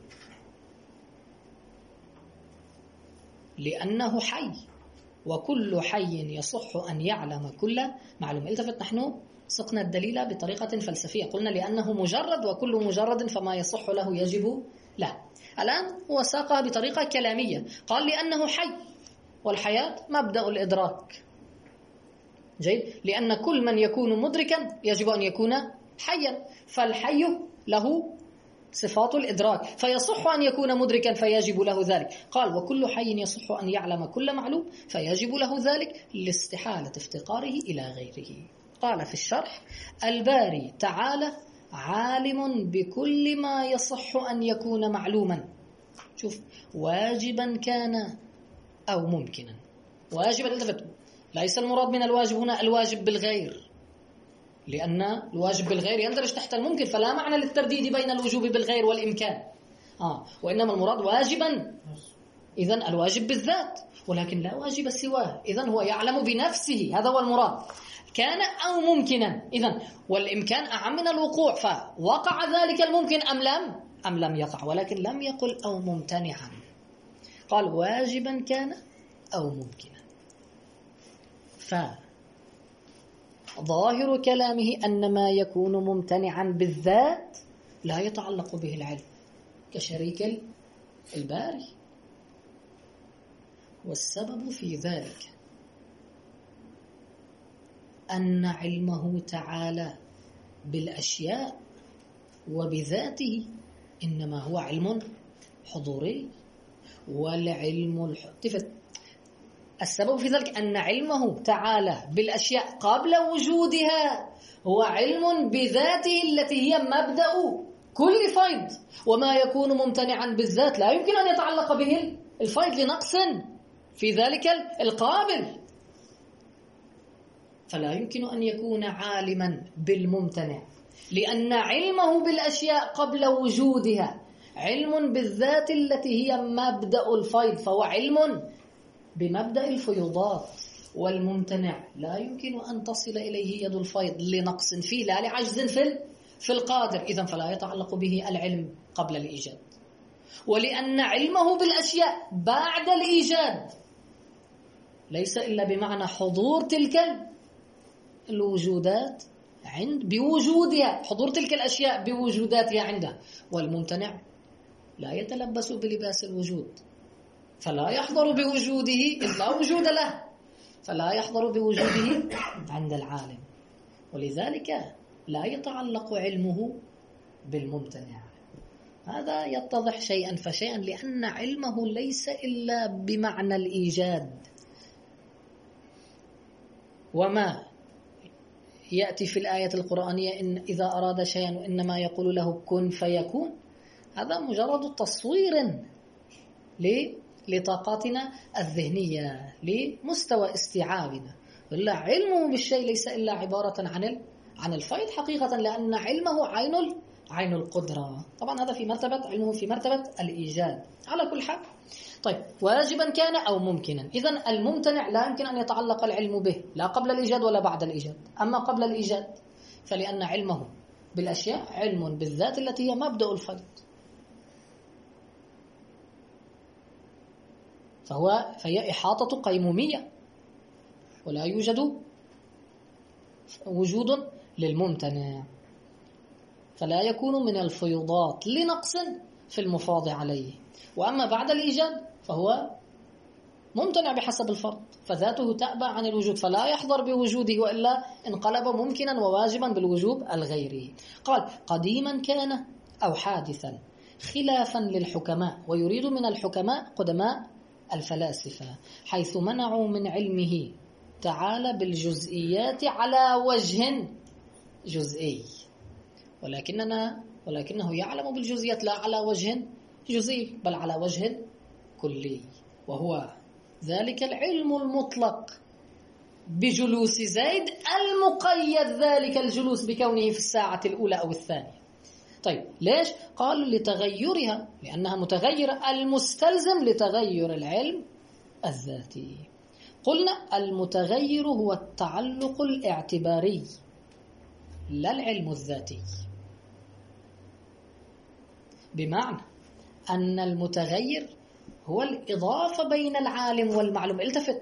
لأنه حي وكل حي يصح أن يعلم كل معلوم. التفت، نحن سقنا الدليل بطريقة فلسفية، قلنا لأنه مجرد وكل مجرد فما يصح له يجب له. الآن هو ساقها بطريقة كلامية، قال لأنه حي، والحياة مبدأ الإدراك. جيد، لأن كل من يكون مدركا يجب أن يكون حيا، فالحي له صفات الإدراك، فيصح أن يكون مدركا فيجب له ذلك. قال: وكل حي يصح أن يعلم كل معلوم فيجب له ذلك لاستحالة افتقاره إلى غيره. قال في الشرح: الباري تعالى عالم بكل ما يصح أن يكون معلوما. شوف، واجبا كان أو ممكنا. واجبا، التفت، ليس المراد من الواجب هنا الواجب بالغير، لأن الواجب بالغير يندرج تحت الممكن، فلا معنى للترديد بين الوجوب بالغير والإمكان. آه وإنما المراد واجبا، إذن الواجب بالذات، ولكن لا واجب سواه، إذن هو يعلم بنفسه، هذا هو المراد. كان أو ممكنا، إذن والإمكان أعم من الوقوع، فوقع ذلك الممكن أم لم أم لم يقع، ولكن لم يقل أو ممتنعا، قال واجبا كان أو ممكنا. فظاهر كلامه أن ما يكون ممتنعا بالذات لا يتعلق به العلم كشريك الباري. والسبب في ذلك أن علمه تعالى بالأشياء وبذاته إنما هو علم حضوري. والعلم الحضوري السبب في ذلك أن علمه تعالى بالأشياء قبل وجودها هو علم بذاته التي هي مبدأ كل فيض، وما يكون ممتنعا بالذات لا يمكن أن يتعلق به الفيض لنقص في ذلك القابل. فلا يمكن أن يكون عالما بالممتنع لأن علمه بالأشياء قبل وجودها علم بالذات التي هي مبدأ الفيض، فهو علم بمبدأ الفيوضات. والممتنع لا يمكن أن تصل إليه يد الفيض لنقص فيه لا لعجز في في القادر، إذن فلا يتعلق به العلم قبل الإيجاد. ولأن علمه بالأشياء بعد الإيجاد ليس إلا بمعنى حضور تلك الوجودات عند بوجودها، حضور تلك الأشياء بوجوداتها عنده. والممتنع لا يتلبس بلباس الوجود فلا يحضر بوجوده إذ لا وجود له، فلا يحضر بوجوده عند العالم، ولذلك لا يتعلق علمه بالممتنع. هذا يتضح شيئا فشيئا لأن علمه ليس إلا بمعنى الإيجاد. وما يأتي في الآية القرآنية إن إذا أراد شيئا إنما يقول له كن فيكون، هذا مجرد تصوير لطاقاتنا الذهنية لمستوى استيعابنا. ولا علمه بالشيء ليس إلا عبارة عن عن الفيض حقيقة، لأن علمه عين عين القدرة. طبعا هذا في مرتبة علمه في مرتبة الإيجاد على كل حال. طيب واجبا كان أو ممكنا، إذن الممتنع لا يمكن أن يتعلق العلم به لا قبل الإيجاد ولا بعد الإيجاد. أما قبل الإيجاد فلأن علمه بالأشياء علم بالذات التي هي مبدأ الفيض، فهو فهي إحاطة قيمومية ولا يوجد وجود للممتنع، فلا يكون من الفيضات لنقص في المفاض عليه. وأما بعد الإيجاد فهو ممتنع بحسب الفرض، فذاته تأبى عن الوجود فلا يحضر بوجوده وإلا انقلب ممكنا وواجبا بالوجوب الغيري. قال قديما كان أو حادثا خلافا للحكماء، ويريد من الحكماء قدماء الفلاسفة، حيث منعوا من علمه تعالى بالجزئيات على وجه جزئي، ولكننا ولكنه يعلم بالجزئيات لا على وجه جزئي بل على وجه كلي، وهو ذلك العلم المطلق بجلوس زيد المقيد ذلك الجلوس بكونه في الساعة الأولى أو الثانية. طيب ليش؟ قالوا لتغيرها، لأنها متغيرة المستلزم لتغير العلم الذاتي. قلنا المتغير هو التعلق الاعتباري لا العلم الذاتي، بمعنى أن المتغير هو الإضافة بين العالم والمعلوم. التفت،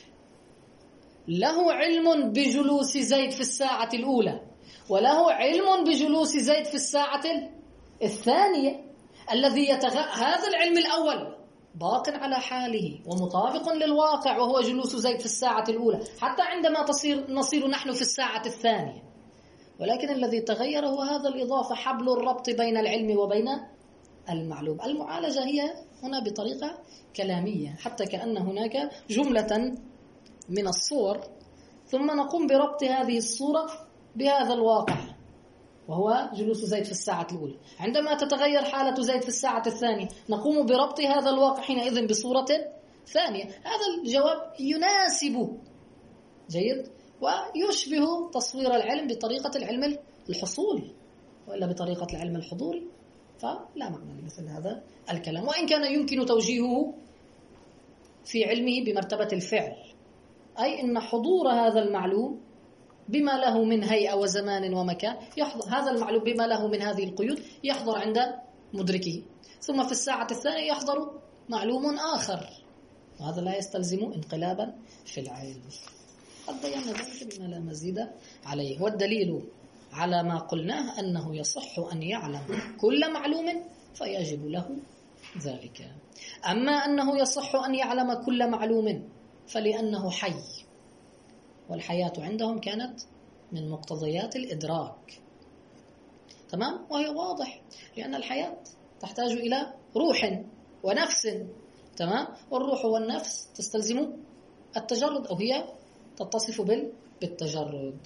له علم بجلوس زيد في الساعة الأولى وله علم بجلوس زيد في الساعة الثانية. الذي يتغ... هذا العلم الأول باق على حاله ومطابق للواقع وهو جلوس زيد في الساعة الأولى حتى عندما تصير نصير نحن في الساعة الثانية، ولكن الذي تغير هو هذا الإضافة، حبل الربط بين العلم وبين المعلوم. المعالجة هي هنا بطريقة كلامية، حتى كأن هناك جملة من الصور ثم نقوم بربط هذه الصورة بهذا الواقع وهو جلوس زيد في الساعة الأولى. عندما تتغير حالة زيد في الساعة الثانية نقوم بربط هذا الواقع حينئذ بصورة ثانية. هذا الجواب يناسب جيد ويشبه تصوير العلم بطريقة العلم الحصولي وإلا بطريقة العلم الحضوري، فلا معنى لمثل هذا الكلام، وإن كان يمكن توجيهه في علمه بمرتبة الفعل، أي أن حضور هذا المعلوم بما له من هيئة وزمان ومكان يحضر، هذا المعلوم بما له من هذه القيود يحضر عند مدركه، ثم في الساعة الثانية يحضر معلوم آخر، وهذا لا يستلزم انقلابا في العلم. قد بينا ذلك بما لا مزيد عليه. والدليل على ما قلناه أنه يصح أن يعلم كل معلوم فيجب له ذلك. أما أنه يصح أن يعلم كل معلوم فلأنه حي، والحياة عندهم كانت من مقتضيات الإدراك، تمام؟ وهي واضح، لأن الحياة تحتاج إلى روح ونفس، تمام؟ والروح والنفس تستلزم التجرد، أو هي تتصف بالتجرد.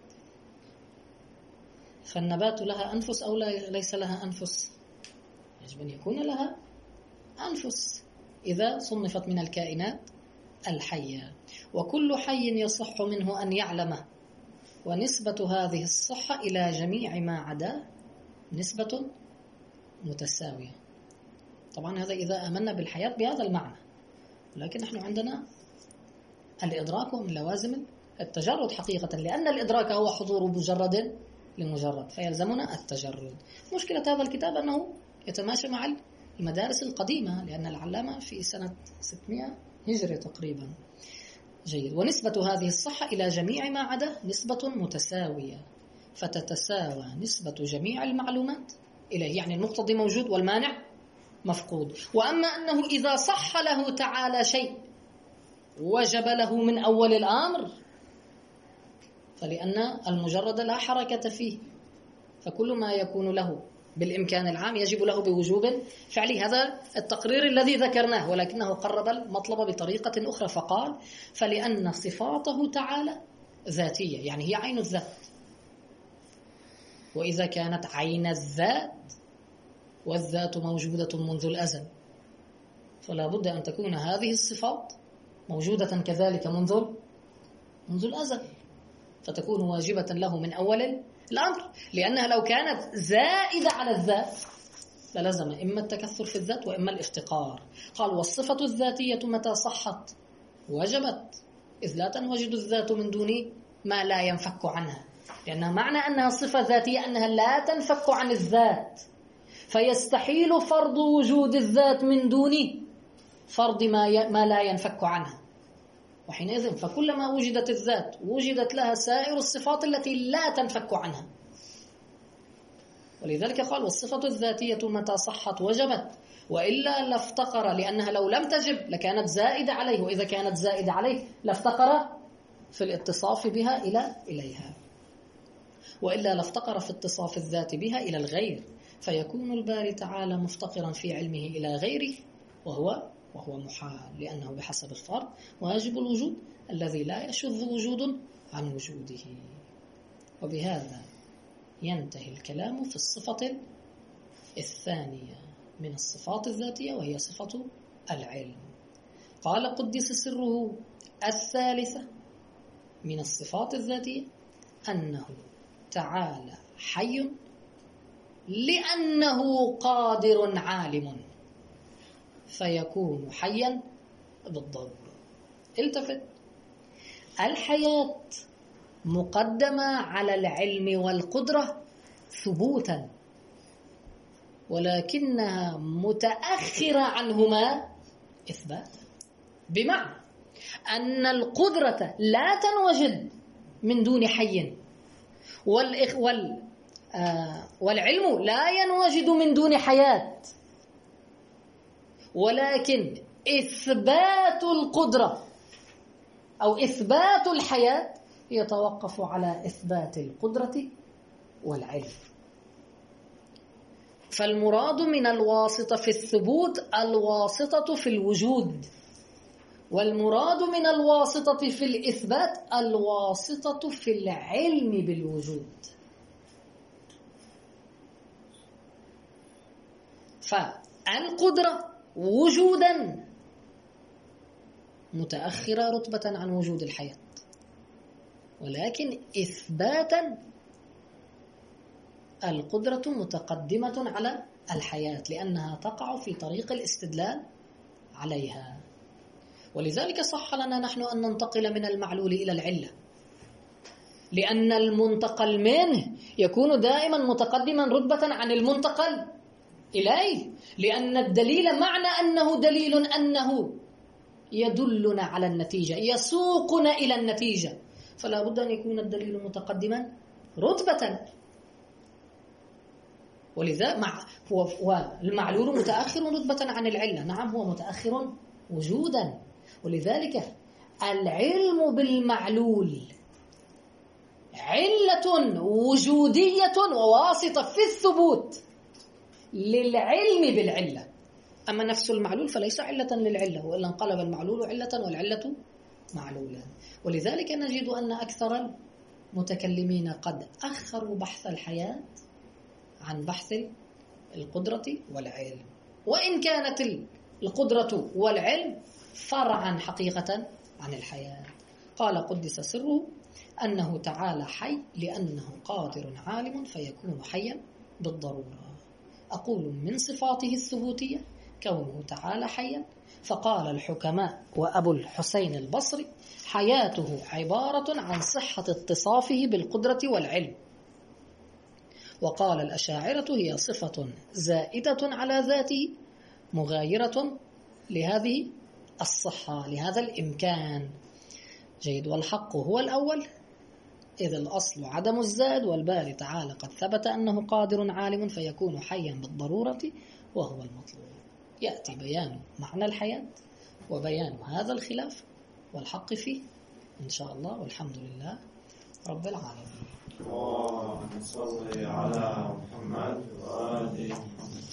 فالنبات لها أنفس أو ليس لها أنفس؟ يجب أن يكون لها أنفس إذا صنفت من الكائنات الحية. وكل حي يصح منه أن يعلم، ونسبة هذه الصحة إلى جميع ما عداه نسبة متساوية. طبعا هذا إذا آمنا بالحياة بهذا المعنى، لكن نحن عندنا الإدراك من لوازم التجرد حقيقة، لأن الإدراك هو حضور مجرد لمجرد، فيلزمنا التجرد. مشكلة هذا الكتاب أنه يتماشى مع المدارس القديمة، لأن العلامة في سنة ستمائة هجري تقريبا. جيد. ونسبة هذه الصحة إلى جميع ما عدا نسبة متساوية، فتتساوى نسبة جميع المعلومات إليه، يعني المقتضي موجود والمانع مفقود. وأما أنه إذا صح له تعالى شيء وجب له من أول الأمر، فلأن المجرد لا حركة فيه، فكل ما يكون له بالإمكان العام يجب له بوجوب فعلي. هذا التقرير الذي ذكرناه، ولكنه قرب المطلب بطريقة أخرى فقال: فلأن صفاته تعالى ذاتية، يعني هي عين الذات، وإذا كانت عين الذات والذات موجودة منذ الأزل، فلا بد أن تكون هذه الصفات موجودة كذلك منذ منذ الأزل، فتكون واجبة له من أول الأمر، لأنها لو كانت زائدة على الذات للزم إما التكثر في الذات وإما الافتقار. قال: والصفة الذاتية متى صحت وجبت، إذ لا تنوجد الذات من دون ما لا ينفك عنها، لأن معنى أنها صفة ذاتية أنها لا تنفك عن الذات، فيستحيل فرض وجود الذات من دون فرض ما ما لا ينفك عنها، وحينئذ فكلما وجدت الذات وجدت لها سائر الصفات التي لا تنفك عنها. ولذلك قال: والصفة الذاتية متى صحت وجبت، وإلا لافتقر، لأنها لو لم تجب لكانت زائدة عليه، وإذا كانت زائدة عليه لافتقر في الاتصاف بها إلى إليها، وإلا لافتقر في اتصاف الذات بها إلى الغير، فيكون الباري تعالى مفتقرا في علمه إلى غيره، وهو وهو محال، لأنه بحسب الفرض واجب الوجود الذي لا يشذ وجود عن وجوده. وبهذا ينتهي الكلام في الصفة الثانية من الصفات الذاتية، وهي صفة العلم. قال: قدس سره الثالثة من الصفات الذاتية أنه تعالى حي لأنه قادر عالم، فيكون حيا بالضرورة. التفت، الحياة مقدمة على العلم والقدرة ثبوتا، ولكنها متأخرة عنهما إثباتا، بمعنى أن القدرة لا تنوجد من دون حي، والإخ وال آه والعلم لا ينوجد من دون حياة، ولكن إثبات القدرة أو إثبات الحياة يتوقف على إثبات القدرة والعلم. فالمراد من الواسطة في الثبوت الواسطة في الوجود، والمراد من الواسطة في الإثبات الواسطة في العلم بالوجود. فالقدرة وجودا متأخرة رتبة عن وجود الحياة، ولكن إثباتا القدرة متقدمة على الحياة، لأنها تقع في طريق الاستدلال عليها. ولذلك صح لنا نحن أن ننتقل من المعلول إلى العلة، لأن المنتقل منه يكون دائما متقدما رتبة عن المنتقل إليه، لأن الدليل معنى أنه دليل أنه يدلنا على النتيجة، يسوقنا إلى النتيجة، فلا بد أن يكون الدليل متقدما رتبة ولذا مع هو والمعلول متأخر رتبة عن العلة، نعم هو متأخر وجودا، ولذلك العلم بالمعلول علة وجودية وواسطة في الثبوت للعلم بالعلة. أما نفس المعلول فليس علة للعلة، وإلا انقلب المعلول علة والعلة معلولا. ولذلك نجد أن أكثر المتكلمين قد أخروا بحث الحياة عن بحث القدرة والعلم، وإن كانت القدرة والعلم فرعا حقيقة عن الحياة. قال قدس سره أنه تعالى حي لأنه قادر عالم فيكون حيا بالضرورة. أقول من صفاته الثبوتية كونه تعالى حيا، فقال الحكماء وأبو الحسين البصري حياته عبارة عن صحة اتصافه بالقدرة والعلم. وقال الأشاعرة هي صفة زائدة على ذاته مغايرة لهذه الصحة، لهذا الإمكان. جيد. والحق هو الأول إذ الأصل عدم الزاد، والباري تعالى قد ثبت أنه قادر عالم فيكون حيا بالضرورة وهو المطلوب. يأتي بيان معنى الحياة وبيان هذا الخلاف والحق فيه إن شاء الله، والحمد لله رب العالمين. اللهم صل على محمد وآل محمد.